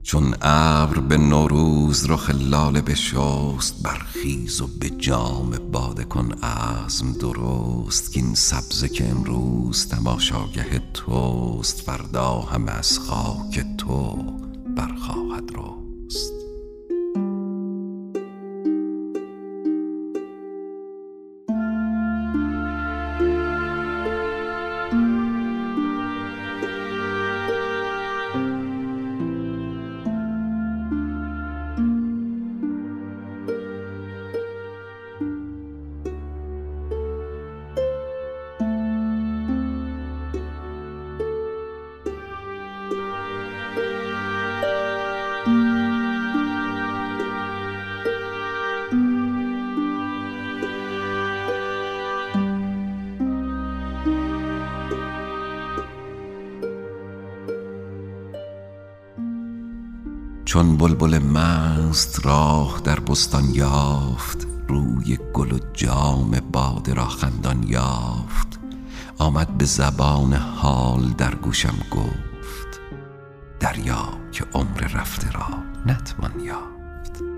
چون ابر به نوروز رخ لاله بشست، برخیز و به جام باده کن عزم درست. کاین سبزه که امروز تماشاگه توست، فردا همه از خاک تو برخواهد رست. چون بلبل مست راه در بستان یافت، روی گل و جام باده را خندان یافت. آمد به زبان حال در گوشم گفت، دریاب که عمر رفته را نتوان یافت.